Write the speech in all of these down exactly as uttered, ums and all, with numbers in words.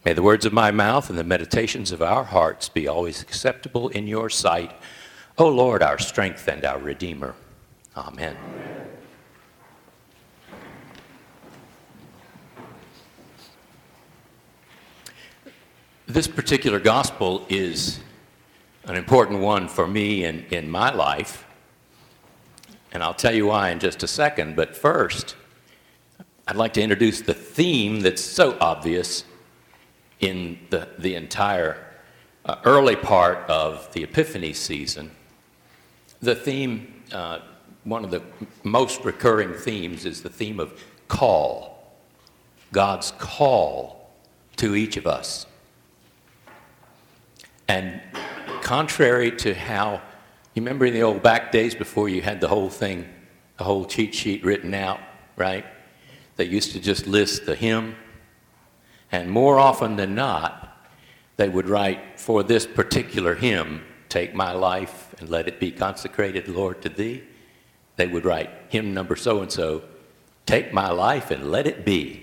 May the words of my mouth and the meditations of our hearts be always acceptable in your sight, O Lord, our strength and our Redeemer. Amen. Amen. This particular gospel is an important one for me in, in my life, and I'll tell you why in just a second. But first, I'd like to introduce the theme that's so obvious in the, the entire uh, early part of the Epiphany season. The theme, uh, one of the most recurring themes, is the theme of call, God's call to each of us. And contrary to how, you remember in the old back days before you had the whole thing, the whole cheat sheet written out, right? They used to just list the hymn. And more often than not, they would write, for this particular hymn, take my life and let it be consecrated, Lord, to thee. They would write hymn number so-and-so, take my life and let it be.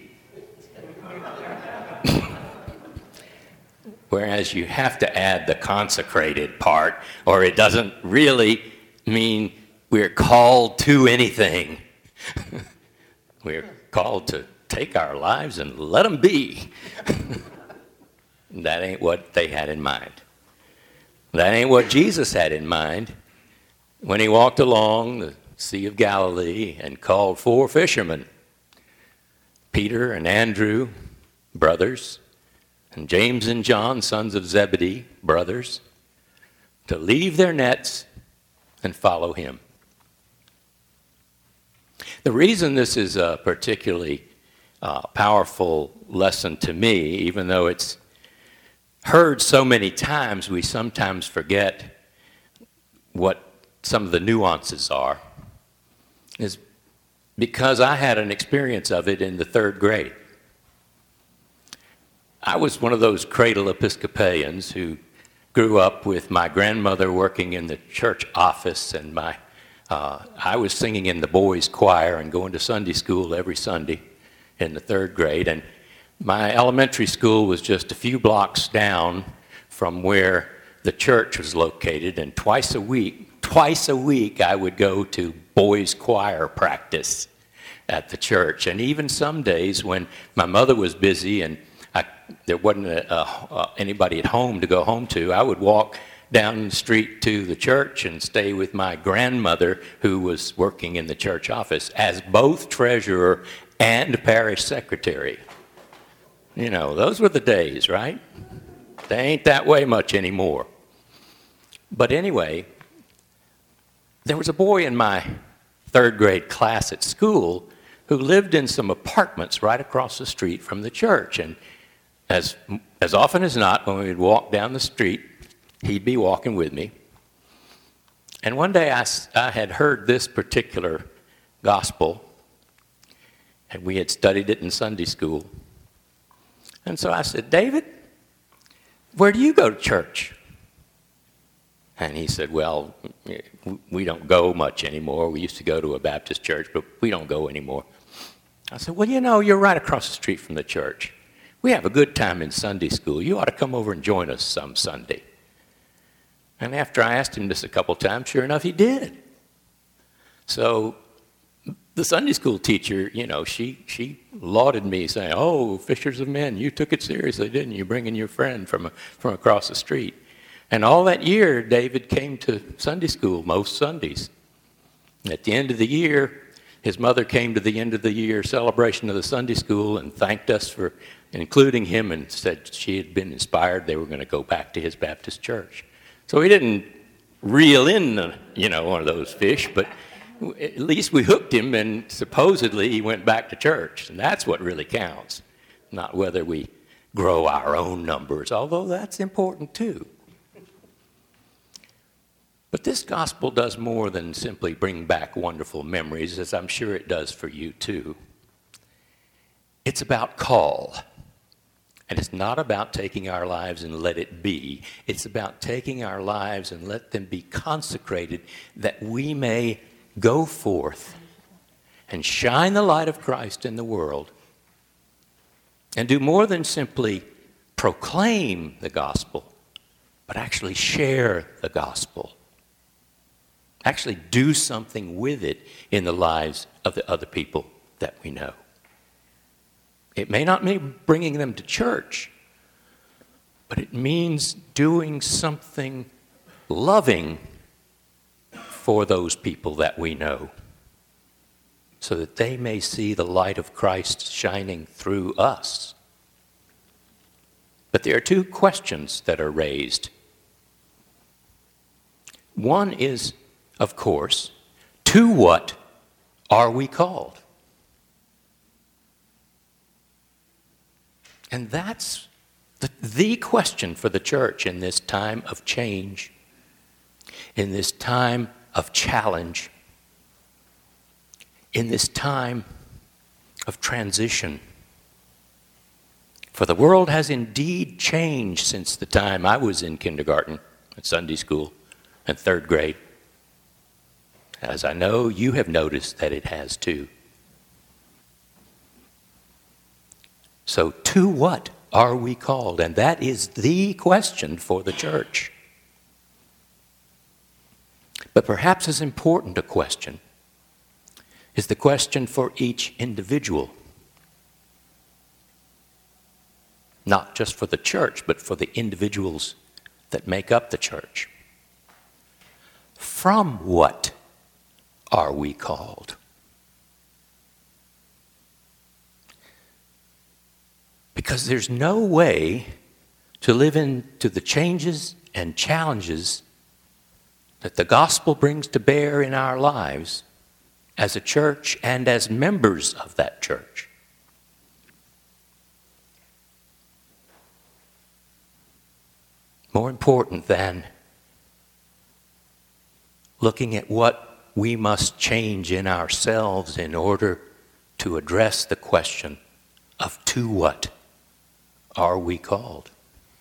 Whereas you have to add the consecrated part, or it doesn't really mean we're called to anything. We're called to take our lives and let them be. That ain't what they had in mind. That ain't what Jesus had in mind when he walked along the Sea of Galilee and called four fishermen, Peter and Andrew, brothers, and James and John, sons of Zebedee, brothers, to leave their nets and follow him. The reason this is a particularly uh, powerful lesson to me, even though it's heard so many times, we sometimes forget what some of the nuances are, is because I had an experience of it in the third grade. I was one of those cradle Episcopalians who grew up with my grandmother working in the church office, and my uh, I was singing in the boys' choir and going to Sunday school every Sunday in the third grade. And my elementary school was just a few blocks down from where the church was located, and twice a week, twice a week I would go to boys' choir practice at the church. And even some days when my mother was busy and I, there wasn't a, uh, anybody at home to go home to, I would walk down the street to the church and stay with my grandmother, who was working in the church office as both treasurer and parish secretary. You know, those were the days, right? They ain't that way much anymore. But anyway, there was a boy in my third grade class at school who lived in some apartments right across the street from the church. And As, as often as not, when we would walk down the street, he'd be walking with me. And one day I, I had heard this particular gospel, and we had studied it in Sunday school. And so I said, David, where do you go to church? And he said, well, we don't go much anymore. We used to go to a Baptist church, but we don't go anymore. I said, well, you know, you're right across the street from the church. We have a good time in Sunday school. You ought to come over and join us some Sunday. And after I asked him this a couple times, sure enough, he did. So the Sunday school teacher, you know, she she lauded me, saying, oh, fishers of men, you took it seriously, didn't you, bringing your friend from, a, from across the street. And all that year, David came to Sunday school most Sundays. And at the end of the year, his mother came to the end of the year celebration of the Sunday school and thanked us for including him, and said she had been inspired. They were going to go back to his Baptist church. So he didn't reel in, the, you know, one of those fish, but at least we hooked him, and supposedly he went back to church. And that's what really counts, not whether we grow our own numbers, although that's important too. But this gospel does more than simply bring back wonderful memories, as I'm sure it does for you too. It's about call. And it's not about taking our lives and let it be. It's about taking our lives and let them be consecrated, that we may go forth and shine the light of Christ in the world and do more than simply proclaim the gospel, but actually share the gospel. Actually do something with it in the lives of the other people that we know. It may not mean bringing them to church, but it means doing something loving for those people that we know, so that they may see the light of Christ shining through us. But there are two questions that are raised. One is, of course, to what are we called? And that's the, the question for the church in this time of change, in this time of challenge, in this time of transition. For the world has indeed changed since the time I was in kindergarten, at Sunday school, and third grade. As I know you have noticed that it has too. So to what are we called? And that is the question for the church. But perhaps as important a question is the question for each individual. Not just for the church, but for the individuals that make up the church. From what are we called? Because there's no way to live into the changes and challenges that the gospel brings to bear in our lives as a church and as members of that church. More important than looking at what we must change in ourselves in order to address the question of to what are we called?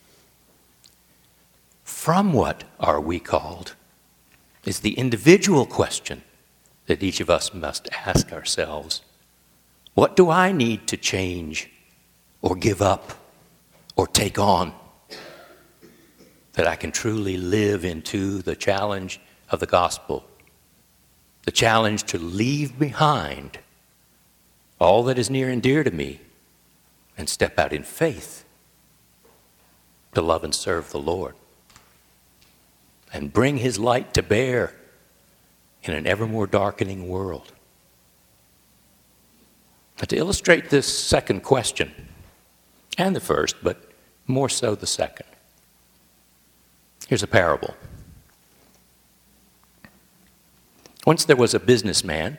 From what are we called is the individual question that each of us must ask ourselves. What do I need to change or give up or take on that I can truly live into the challenge of the gospel, the challenge to leave behind all that is near and dear to me and step out in faith to love and serve the Lord and bring his light to bear in an ever more darkening world? But to illustrate this second question, and the first, but more so the second, here's a parable. Once there was a businessman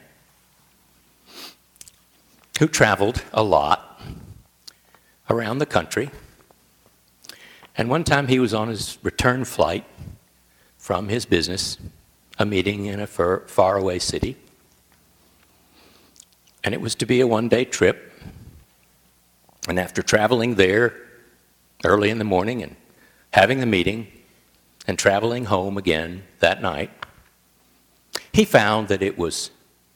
who traveled a lot around the country. And one time he was on his return flight from his business, a meeting in a far, faraway city. And it was to be a one-day trip. And after traveling there early in the morning and having the meeting and traveling home again that night, he found that it was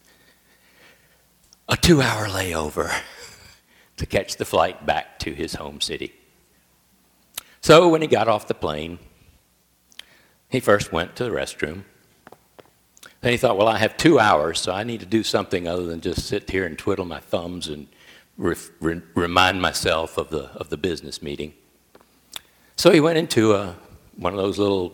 a two-hour layover to catch the flight back to his home city. So when he got off the plane, he first went to the restroom. Then he thought, well, I have two hours, so I need to do something other than just sit here and twiddle my thumbs and re- re- remind myself of the of the business meeting. So he went into a, one of those little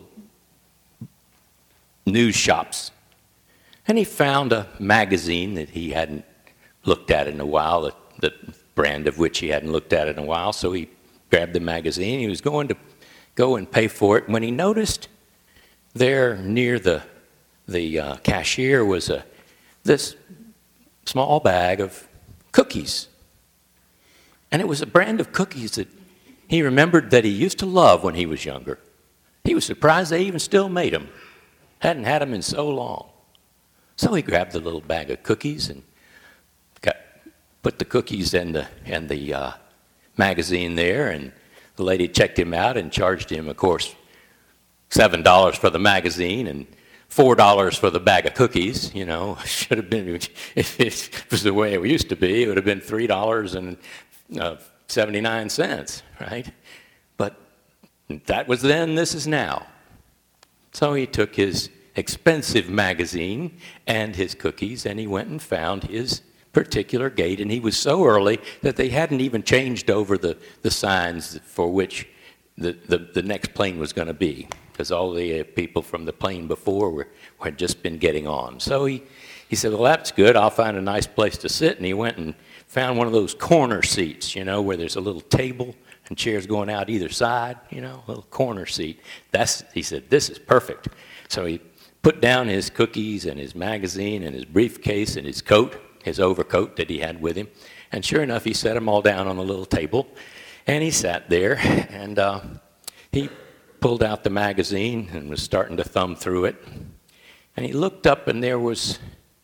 news shops, and he found a magazine that he hadn't looked at in a while, the, the brand of which he hadn't looked at in a while. So he grabbed the magazine. He was going to go and pay for it when he noticed there near the the uh, cashier was a this small bag of cookies. And it was a brand of cookies that he remembered that he used to love when he was younger. He was surprised they even still made them. Hadn't had them in so long. So he grabbed the little bag of cookies and got, put the cookies and the, and the uh, magazine there, and the lady checked him out and charged him, of course, seven dollars for the magazine and four dollars for the bag of cookies. You know, should have been, if it was the way it used to be, it would have been three dollars and seventy-nine cents, right? But that was then, this is now. So he took his expensive magazine and his cookies, and he went and found his particular gate, and he was so early that they hadn't even changed over the, the signs for which the, the, the next plane was going to be, because all the uh, people from the plane before were, had just been getting on. So he, he said, well, that's good. I'll find a nice place to sit. And he went and found one of those corner seats, you know, where there's a little table and chairs going out either side, you know, a little corner seat. That's, he said, this is perfect. So he put down his cookies and his magazine and his briefcase and his coat, his overcoat that he had with him. And sure enough, he set them all down on the little table. And he sat there, and uh, he pulled out the magazine and was starting to thumb through it. And he looked up, and there was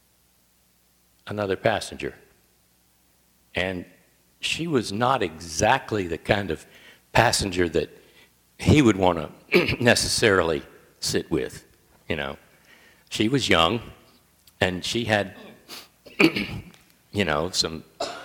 another passenger. And she was not exactly the kind of passenger that he would want to necessarily sit with, you know. She was young, and she had, you know, some,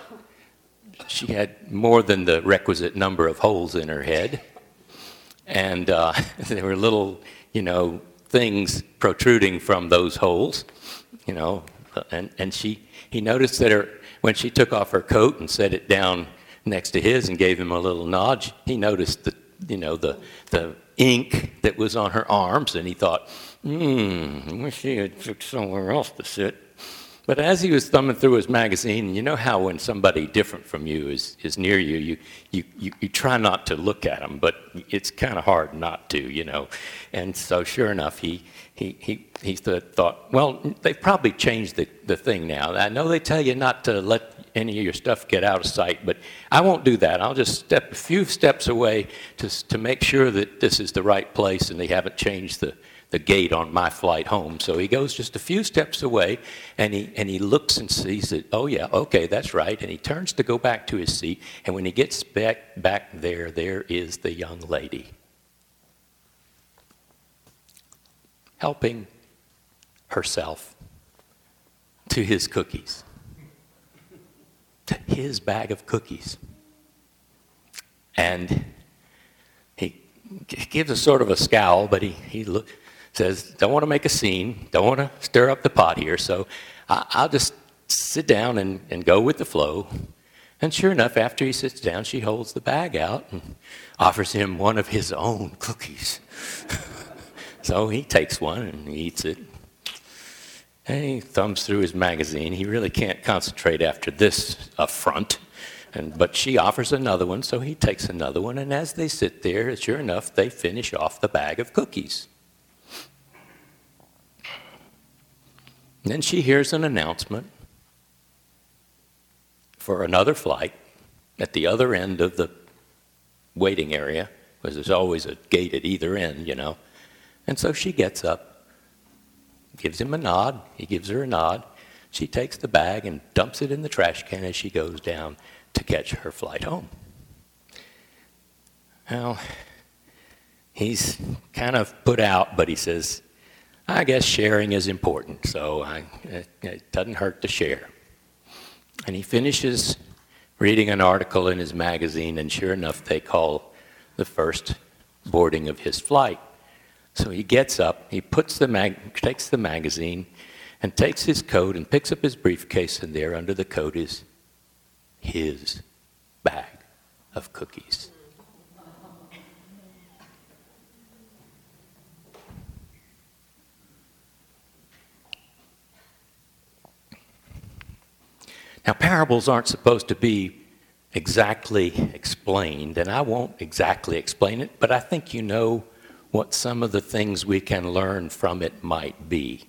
she had more than the requisite number of holes in her head. And uh, there were little, you know, things protruding from those holes, you know. And, and she, he noticed that her, when she took off her coat and set it down next to his and gave him a little nod, he noticed the, you know, the, the ink that was on her arms, and he thought, hmm, I wish she had picked somewhere else to sit. But as he was thumbing through his magazine, you know how when somebody different from you is, is near you, you, you, you, you try not to look at them, but it's kind of hard not to, you know. And so sure enough, he, he, he, he thought, well, they've probably changed the, the thing now. I know they tell you not to let any of your stuff get out of sight, but I won't do that. I'll just step a few steps away to, to make sure that this is the right place and they haven't changed the the gate on my flight home. So he goes just a few steps away, and he and he looks and sees that, oh yeah, okay, that's right. And he turns to go back to his seat, and when he gets back back there, there is the young lady helping herself to his cookies, to his bag of cookies. And he gives a sort of a scowl, but he, he looks, says, don't want to make a scene, don't want to stir up the pot here, so I, I'll just sit down and, and go with the flow. And sure enough, after he sits down, she holds the bag out and offers him one of his own cookies. So he takes one and he eats it. And he thumbs through his magazine. He really can't concentrate after this affront. And, but she offers another one, so he takes another one. And as they sit there, sure enough, they finish off the bag of cookies. And then she hears an announcement for another flight at the other end of the waiting area, because there's always a gate at either end, you know. And so she gets up, gives him a nod, he gives her a nod. She takes the bag and dumps it in the trash can as she goes down to catch her flight home. Well, he's kind of put out, but he says, I guess sharing is important, so I, it, it doesn't hurt to share. And he finishes reading an article in his magazine, and sure enough, they call the first boarding of his flight. So he gets up, he puts the mag- takes the magazine, and takes his coat and picks up his briefcase, and there under the coat is his bag of cookies. Now, parables aren't supposed to be exactly explained, and I won't exactly explain it, but I think you know what some of the things we can learn from it might be.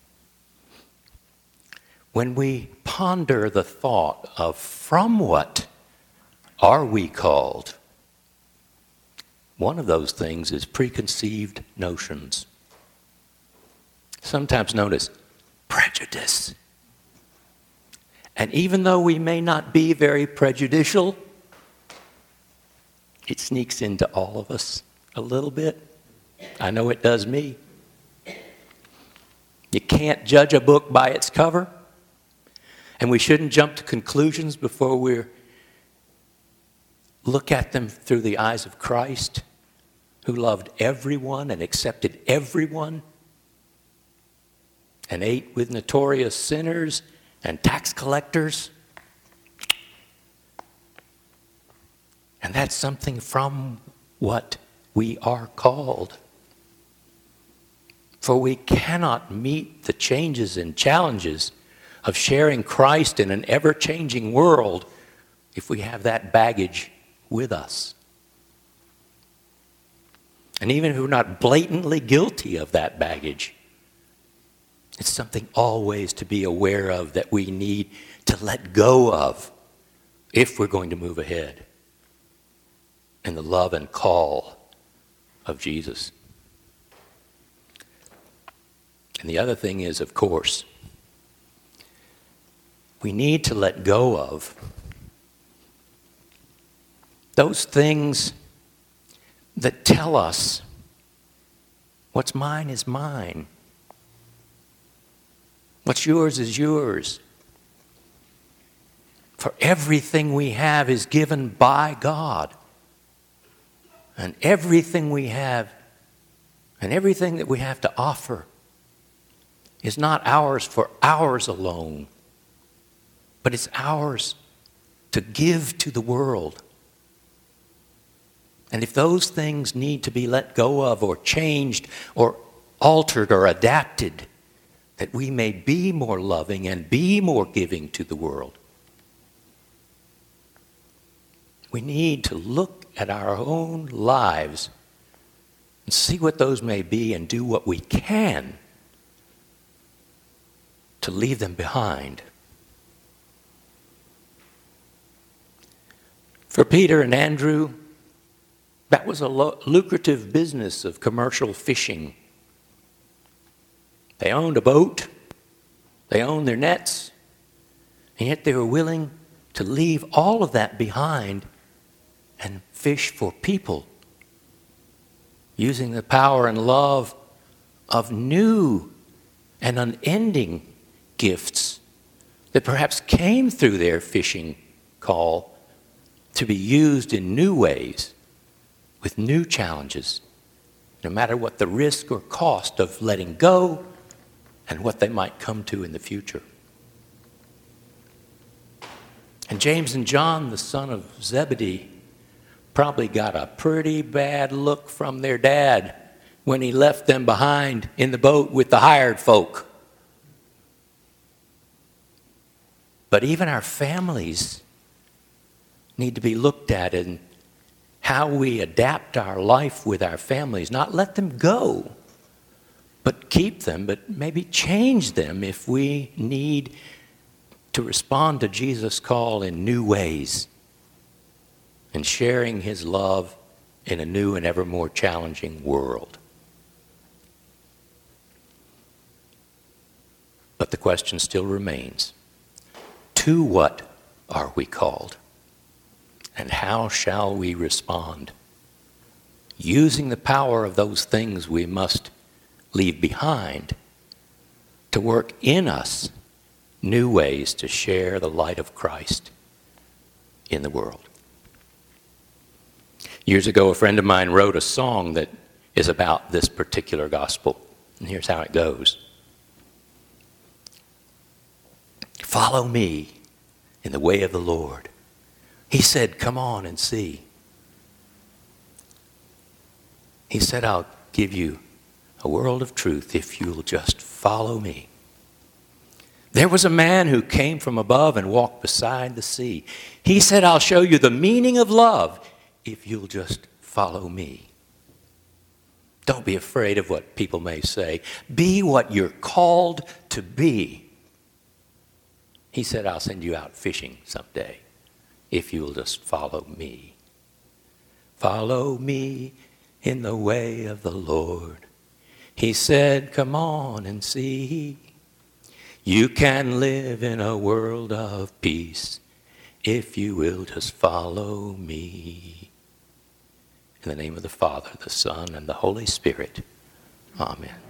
When we ponder the thought of from what are we called, one of those things is preconceived notions, sometimes known as prejudice. And even though we may not be very prejudicial, it sneaks into all of us a little bit. I know it does me. You can't judge a book by its cover, and we shouldn't jump to conclusions before we're look at them through the eyes of Christ, who loved everyone and accepted everyone, and ate with notorious sinners and tax collectors. And that's something from what we are called. For we cannot meet the changes and challenges of sharing Christ in an ever-changing world if we have that baggage with us. And even if we're not blatantly guilty of that baggage, it's something always to be aware of that we need to let go of if we're going to move ahead in the love and call of Jesus. And the other thing is, of course, we need to let go of those things that tell us what's mine is mine. What's yours is yours. For everything we have is given by God. And everything we have and everything that we have to offer is not ours for ours alone, but it's ours to give to the world. And if those things need to be let go of or changed or altered or adapted, that we may be more loving and be more giving to the world, we need to look at our own lives and see what those may be and do what we can to leave them behind. For Peter and Andrew, that was a lo- lucrative business of commercial fishing. They owned a boat, they owned their nets, and yet they were willing to leave all of that behind and fish for people, using the power and love of new and unending gifts that perhaps came through their fishing call to be used in new ways with new challenges, no matter what the risk or cost of letting go and what they might come to in the future. And James and John, the son of Zebedee, probably got a pretty bad look from their dad when he left them behind in the boat with the hired folk. But even our families need to be looked at in how we adapt our life with our families. Not let them go, but keep them, but maybe change them if we need to respond to Jesus' call in new ways and sharing his love in a new and ever more challenging world. But the question still remains, to what are we called? And how shall we respond? Using the power of those things we must leave behind to work in us new ways to share the light of Christ in the world. Years ago, a friend of mine wrote a song that is about this particular gospel. And here's how it goes. Follow me in the way of the Lord. He said, come on and see. He said, I'll give you a world of truth if you'll just follow me. There was a man who came from above and walked beside the sea. He said, I'll show you the meaning of love if you'll just follow me. Don't be afraid of what people may say. Be what you're called to be. He said, I'll send you out fishing someday if you'll just follow me. Follow me in the way of the Lord. He said, come on and see. You can live in a world of peace if you will just follow me. In the name of the Father, the Son, and the Holy Spirit. Amen.